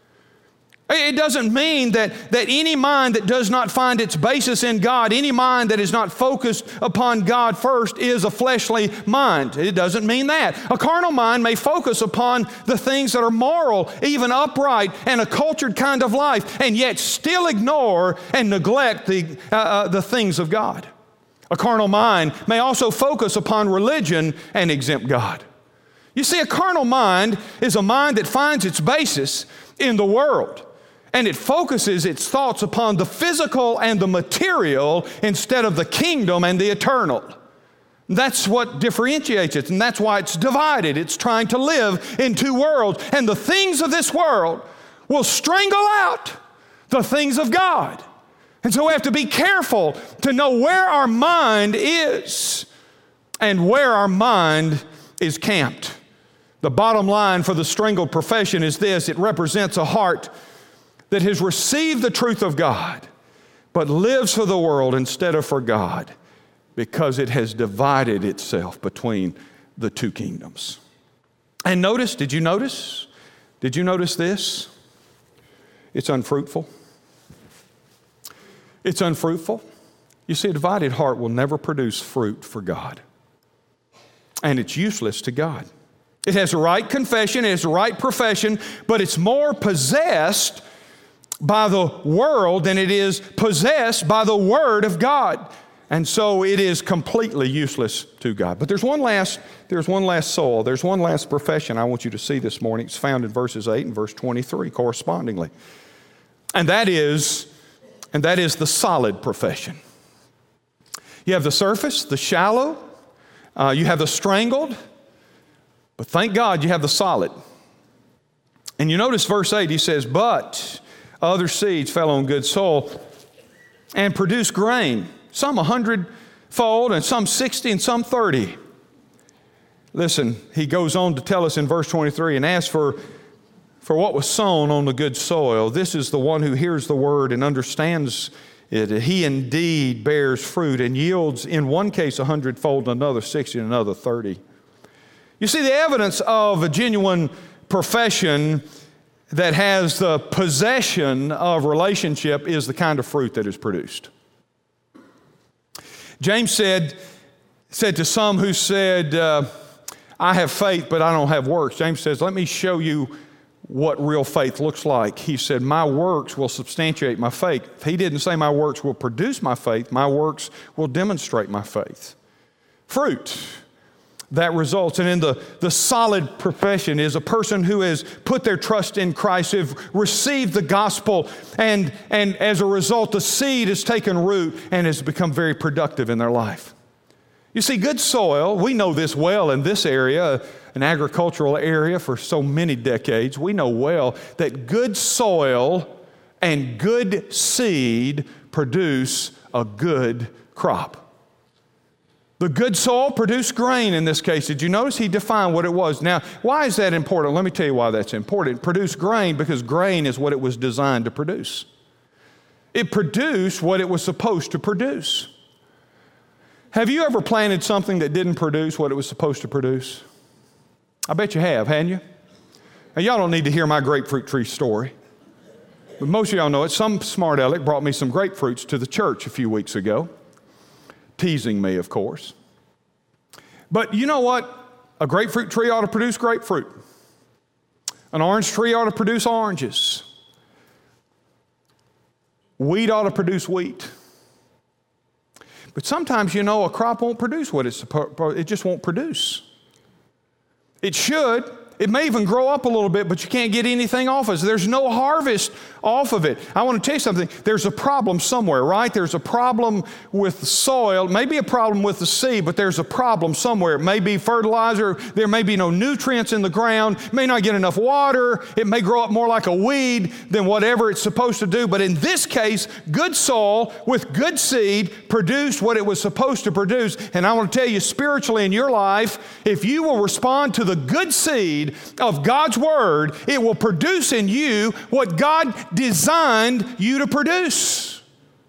It doesn't mean that any mind that does not find its basis in God, any mind that is not focused upon God first is a fleshly mind. It doesn't mean that. A carnal mind may focus upon the things that are moral, even upright, and a cultured kind of life, and yet still ignore and neglect the things of God. A carnal mind may also focus upon religion and exempt God. You see, a carnal mind is a mind that finds its basis in the world. And it focuses its thoughts upon the physical and the material instead of the kingdom and the eternal. That's what differentiates it, and that's why it's divided. It's trying to live in two worlds. And the things of this world will strangle out the things of God. And so we have to be careful to know where our mind is and where our mind is camped. The bottom line for the strangled profession is this: it represents a heart that has received the truth of God, but lives for the world instead of for God, because it has divided itself between the two kingdoms. And notice, did you notice this? It's unfruitful. It's unfruitful. You see, a divided heart will never produce fruit for God, and it's useless to God. It has a right confession, it has a right profession, but it's more possessed by the world than it is possessed by the Word of God. And so it is completely useless to God. But there's one last soul, there's one last profession I want you to see this morning. It's found in verses 8 and verse 23 correspondingly. And that is the solid profession. You have the surface, the shallow, You have the strangled, but thank God you have the solid. And you notice verse 8, he says, but other seeds fell on good soil and produced grain, some 100-fold and some 60 and some 30. Listen, he goes on to tell us in verse 23, and as for what was sown on the good soil, this is the one who hears the word and understands it. He indeed bears fruit and yields in one case 100-fold, another 60, and another 30. You see, the evidence of a genuine profession that has the possession of relationship is the kind of fruit that is produced. James said to some who said, I have faith, but I don't have works. James says, let me show you what real faith looks like. He said, my works will substantiate my faith. He didn't say my works will produce my faith. My works will demonstrate my faith. Fruit that results. And in the solid profession is a person who has put their trust in Christ, have received the gospel, and as a result, the seed has taken root and has become very productive in their life. You see, good soil, we know this well in this area, an agricultural area for so many decades. We know well that good soil and good seed produce a good crop. The good soil produced grain in this case. Did you notice he defined what it was? Now, why is that important? Let me tell you why that's important. It produced grain because grain is what it was designed to produce. It produced what it was supposed to produce. Have you ever planted something that didn't produce what it was supposed to produce? I bet you have, hadn't you? Now, y'all don't need to hear my grapefruit tree story. But most of y'all know it. Some smart aleck brought me some grapefruits to the church a few weeks ago. Teasing me, of course. But you know what? A grapefruit tree ought to produce grapefruit. An orange tree ought to produce oranges. Wheat ought to produce wheat. But sometimes, you know, a crop won't produce what it's supposed, it just won't produce. It should. It may even grow up a little bit, but you can't get anything off of it. There's no harvest off of it. I want to tell you something. There's a problem somewhere, right? There's a problem with the soil. It may be a problem with the seed, but there's a problem somewhere. It may be fertilizer. There may be no nutrients in the ground. It may not get enough water. It may grow up more like a weed than whatever it's supposed to do. But in this case, good soil with good seed produced what it was supposed to produce. And I want to tell you, spiritually in your life, if you will respond to the good seed of God's Word, it will produce in you what God designed you to produce.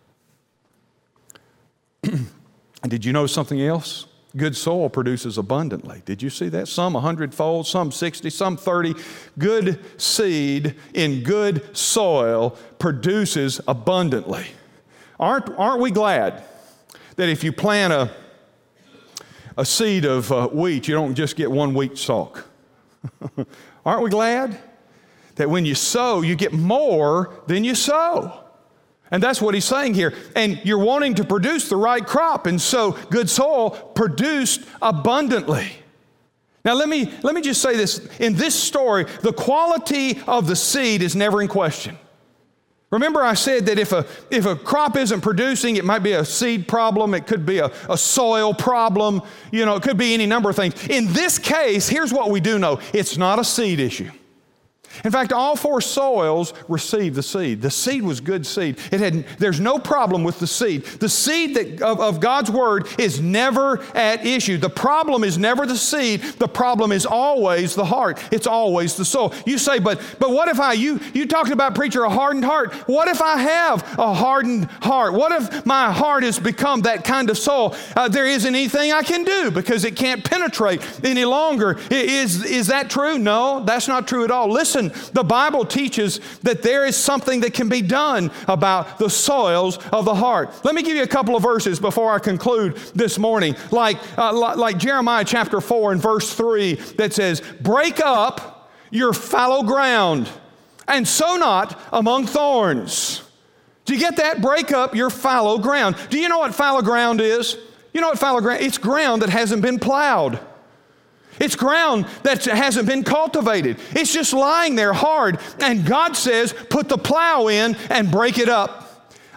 And did you know something else? Good soil produces abundantly. Did you see that? Some 100-fold, some 60, some 30. Good seed in good soil produces abundantly. Aren't we glad that if you plant a seed of wheat, you don't just get one wheat stalk? Aren't we glad that when you sow, you get more than you sow? And that's what he's saying here. And you're wanting to produce the right crop, and so good soil produced abundantly. Now let me just say this. In this story, the quality of the seed is never in question. Remember I said that if a crop isn't producing, it might be a seed problem, it could be a soil problem, you know, it could be any number of things. In this case, here's what we do know. It's not a seed issue. In fact, all four soils received the seed. The seed was good seed. There's no problem with the seed. The seed of God's Word is never at issue. The problem is never the seed. The problem is always the heart. It's always the soul. You say, but what if you talking about, preacher, a hardened heart. What if I have a hardened heart? What if my heart has become that kind of soul? There isn't anything I can do because it can't penetrate any longer. Is that true? No, that's not true at all. Listen, the Bible teaches that there is something that can be done about the soils of the heart. Let me give you a couple of verses before I conclude this morning. Like Jeremiah chapter 4 and verse 3 that says, break up your fallow ground and sow not among thorns. Do you get that? Break up your fallow ground. Do you know what fallow ground is? You know what fallow ground? It's ground that hasn't been plowed. It's ground that hasn't been cultivated. It's just lying there hard. And God says, put the plow in and break it up.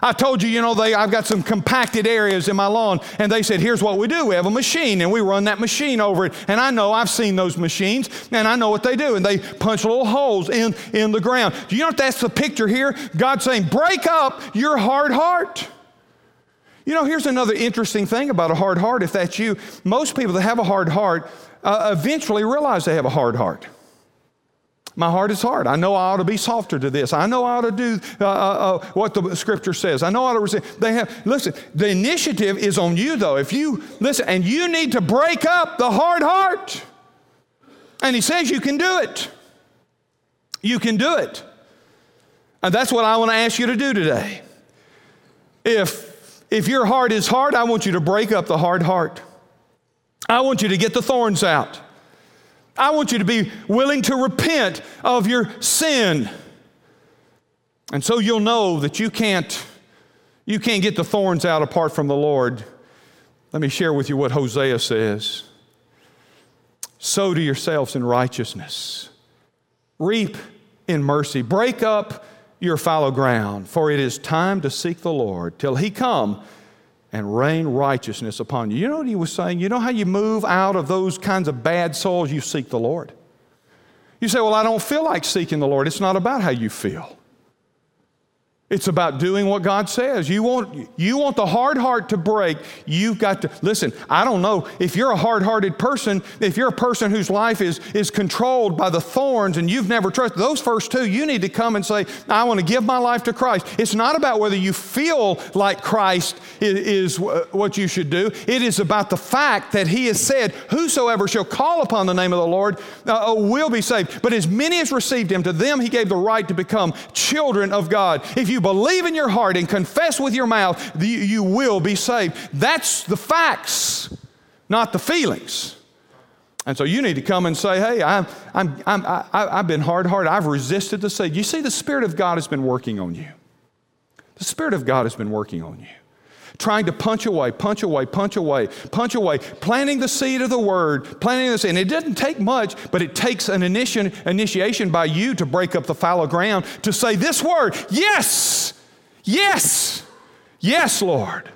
I told you, I've got some compacted areas in my lawn, and they said, here's what we do. We have a machine, and we run that machine over it. And I know, I've seen those machines, and I know what they do. And they punch little holes in the ground. Do you know what that's the picture here? God saying, break up your hard heart. Here's another interesting thing about a hard heart, if that's you. Most people that have a hard heart eventually realize they have a hard heart. My heart is hard. I know I ought to be softer to this. I know I ought to do what the Scripture says. I know I ought to receive. Listen, the initiative is on you, though. If you listen, and you need to break up the hard heart. And He says you can do it. You can do it. And that's what I want to ask you to do today. If your heart is hard, I want you to break up the hard heart. I want you to get the thorns out. I want you to be willing to repent of your sin. And so you'll know that you can't get the thorns out apart from the Lord. Let me share with you what Hosea says. Sow to yourselves in righteousness. Reap in mercy. Break up your fallow ground, for it is time to seek the Lord till He come and rain righteousness upon you. You know what he was saying? You know how you move out of those kinds of bad soils? You seek the Lord. You say, well, I don't feel like seeking the Lord. It's not about how you feel. It's about doing what God says. You want the hard heart to break. You've got to, listen, I don't know, if you're a hard-hearted person, if you're a person whose life is controlled by the thorns and you've never trusted, those first two, you need to come and say, I want to give my life to Christ. It's not about whether you feel like Christ is what you should do. It is about the fact that He has said, whosoever shall call upon the name of the Lord will be saved. But as many as received Him, to them He gave the right to become children of God. If you believe in your heart and confess with your mouth, you will be saved. That's the facts, not the feelings. And so you need to come and say, hey, I've been hard-hearted. I've resisted the sin. You see, the Spirit of God has been working on you. The Spirit of God has been working on you. Trying to punch away, planting the seed of the Word, planting the seed. And it doesn't take much, but it takes an initiation by you to break up the fallow ground, to say this word, yes, yes, yes, Lord.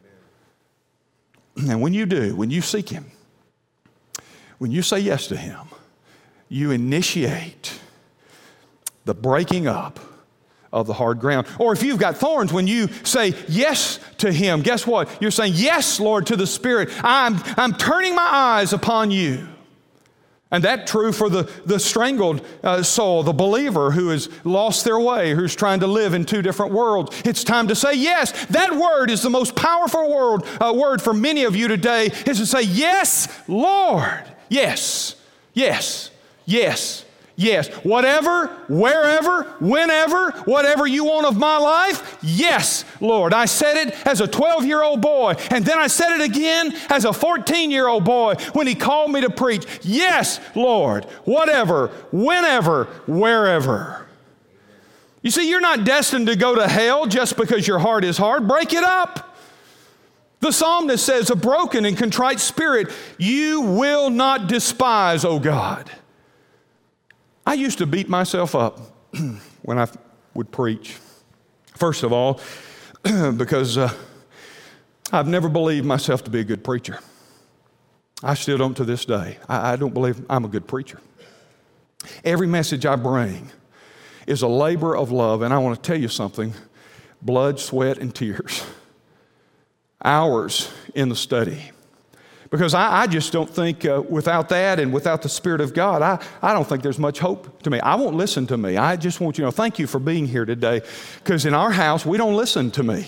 And when you do, when you seek Him, when you say yes to Him, you initiate the breaking up of the hard ground. Or if you've got thorns, when you say yes to Him, guess what? You're saying, yes, Lord, to the Spirit. I'm turning my eyes upon you. And that's true for the strangled soul, the believer who has lost their way, who's trying to live in two different worlds. It's time to say yes. That word is the most powerful word for many of you today, is to say, yes, Lord. Yes, yes, yes. Yes, whatever, wherever, whenever, whatever you want of my life, yes, Lord. I said it as a 12-year-old boy, and then I said it again as a 14-year-old boy when He called me to preach. Yes, Lord, whatever, whenever, wherever. You see, you're not destined to go to hell just because your heart is hard. Break it up. The psalmist says, a broken and contrite spirit you will not despise, O God. I used to beat myself up when I would preach. First of all, because I've never believed myself to be a good preacher. I still don't to this day. I don't believe I'm a good preacher. Every message I bring is a labor of love, and I want to tell you something. Blood, sweat, and tears. Hours in the study. Because I just don't think without that and without the Spirit of God, I don't think there's much hope to me. I won't listen to me. I just want you to know, thank you for being here today. Because in our house, we don't listen to me.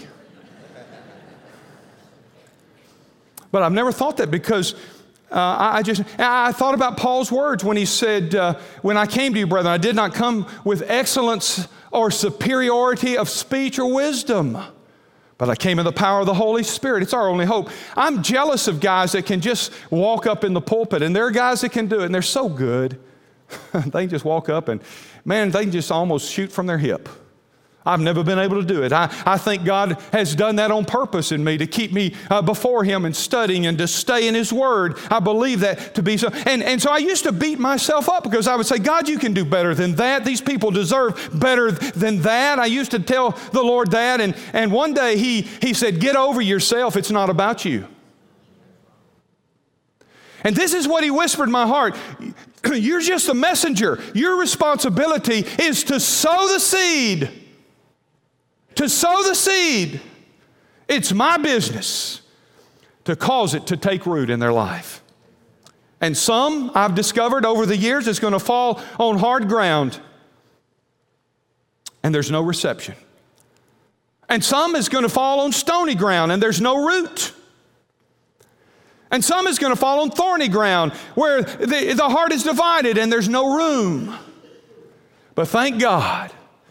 But I've never thought that because I thought about Paul's words when he said, when I came to you, brethren, I did not come with excellence or superiority of speech or wisdom. But I came in the power of the Holy Spirit. It's our only hope. I'm jealous of guys that can just walk up in the pulpit, and there are guys that can do it, and they're so good. They can just walk up and, man, they can just almost shoot from their hip. I've never been able to do it. I think God has done that on purpose in me to keep me before Him and studying and to stay in His Word. I believe that to be so. And so I used to beat myself up because I would say, God, you can do better than that. These people deserve better than that. I used to tell the Lord that. And one day He said, get over yourself. It's not about you. And this is what He whispered in my heart. You're just a messenger. Your responsibility is to sow the seed. To sow the seed. It's my business to cause it to take root in their life. And some, I've discovered over the years, it's going to fall on hard ground. And there's no reception. And some is going to fall on stony ground and there's no root. And some is going to fall on thorny ground where the heart is divided and there's no room. But thank God,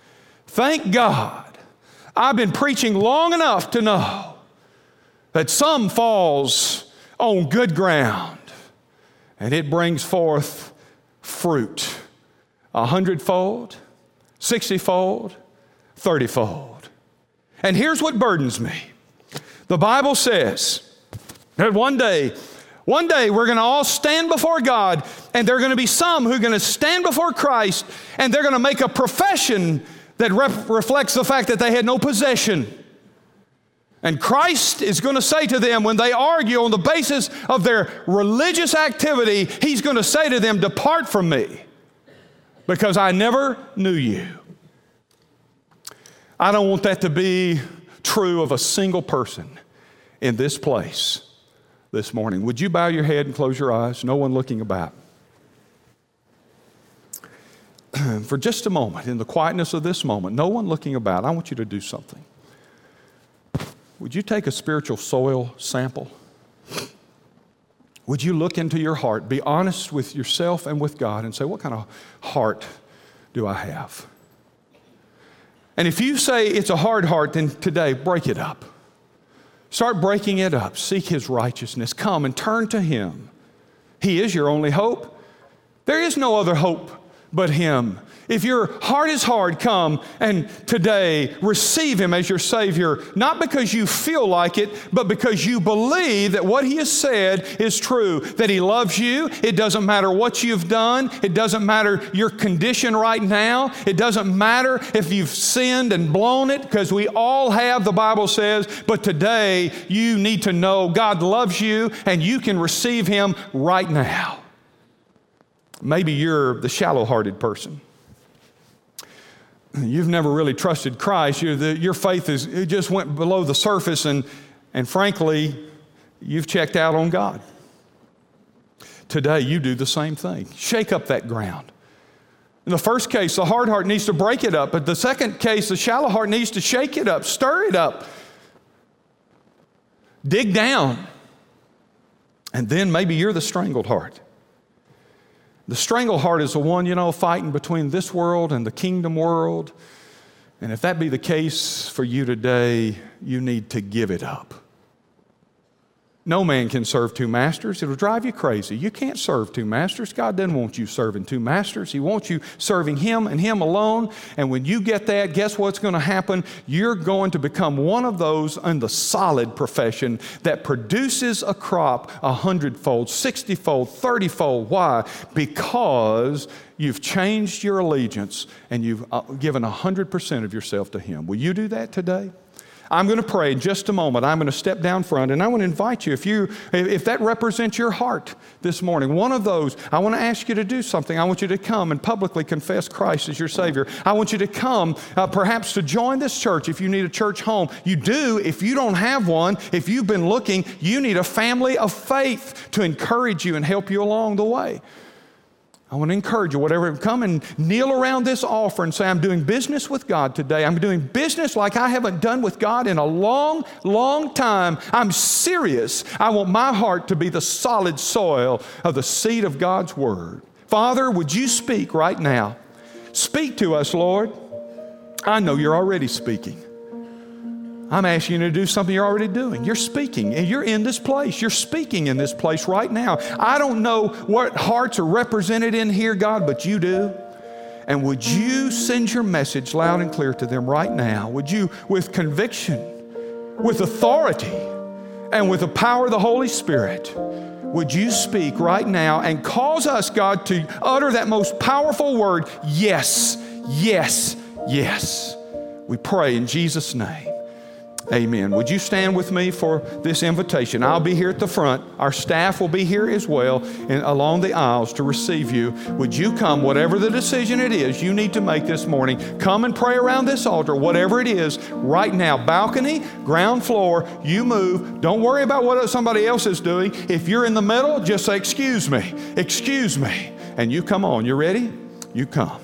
I've been preaching long enough to know that some falls on good ground and it brings forth fruit 100-fold, 60-fold, 30-fold. And here's what burdens me. The Bible says that one day we're going to all stand before God, and there are going to be some who are going to stand before Christ, and they're going to make a profession that reflects the fact that they had no possession. And Christ is going to say to them, when they argue on the basis of their religious activity, He's going to say to them, depart from me, because I never knew you. I don't want that to be true of a single person in this place this morning. Would you bow your head and close your eyes? No one looking about. For just a moment, in the quietness of this moment, no one looking about, I want you to do something. Would you take a spiritual soil sample? Would you look into your heart, be honest with yourself and with God, and say, what kind of heart do I have? And if you say it's a hard heart, then today, break it up. Start breaking it up. Seek His righteousness. Come and turn to Him. He is your only hope. There is no other hope but Him. If your heart is hard, come and today receive Him as your Savior, not because you feel like it, but because you believe that what He has said is true, that He loves you. It doesn't matter what you've done. It doesn't matter your condition right now. It doesn't matter if you've sinned and blown it, because we all have, the Bible says, but today you need to know God loves you and you can receive Him right now. Maybe you're the shallow-hearted person. You've never really trusted Christ. Your faith it just went below the surface, and frankly, you've checked out on God. Today, you do the same thing. Shake up that ground. In the first case, the hard heart needs to break it up, but the second case, the shallow heart needs to shake it up, stir it up, dig down, and then maybe you're the strangled heart. The strangled heart is the one, fighting between this world and the kingdom world. And if that be the case for you today, you need to give it up. No man can serve two masters. It'll drive you crazy. You can't serve two masters. God doesn't want you serving two masters. He wants you serving Him and Him alone. And when you get that, guess what's going to happen? You're going to become one of those in the solid profession that produces a crop 100-fold, 60-fold, 30-fold. Why? Because you've changed your allegiance and you've given 100% of yourself to Him. Will you do that today? I'm going to pray in just a moment. I'm going to step down front, and I want to invite you, if that represents your heart this morning, one of those, I want to ask you to do something. I want you to come and publicly confess Christ as your Savior. I want you to come, perhaps to join this church if you need a church home. You do. If you don't have one, if you've been looking, you need a family of faith to encourage you and help you along the way. I want to encourage you, whatever, come and kneel around this altar and say, I'm doing business with God today. I'm doing business like I haven't done with God in a long, long time. I'm serious. I want my heart to be the solid soil of the seed of God's Word. Father, would you speak right now? Speak to us, Lord. I know you're already speaking. I'm asking you to do something you're already doing. You're speaking, and you're in this place. You're speaking in this place right now. I don't know what hearts are represented in here, God, but you do. And would you send your message loud and clear to them right now? Would you, with conviction, with authority, and with the power of the Holy Spirit, would you speak right now and cause us, God, to utter that most powerful word, yes, yes, yes. We pray in Jesus' name. Amen. Would you stand with me for this invitation? I'll be here at the front. Our staff will be here as well and along the aisles to receive you. Would you come, whatever the decision it is you need to make this morning, come and pray around this altar, whatever it is, right now. Balcony, ground floor, you move. Don't worry about what somebody else is doing. If you're in the middle, just say, excuse me, and you come on. You ready? You come.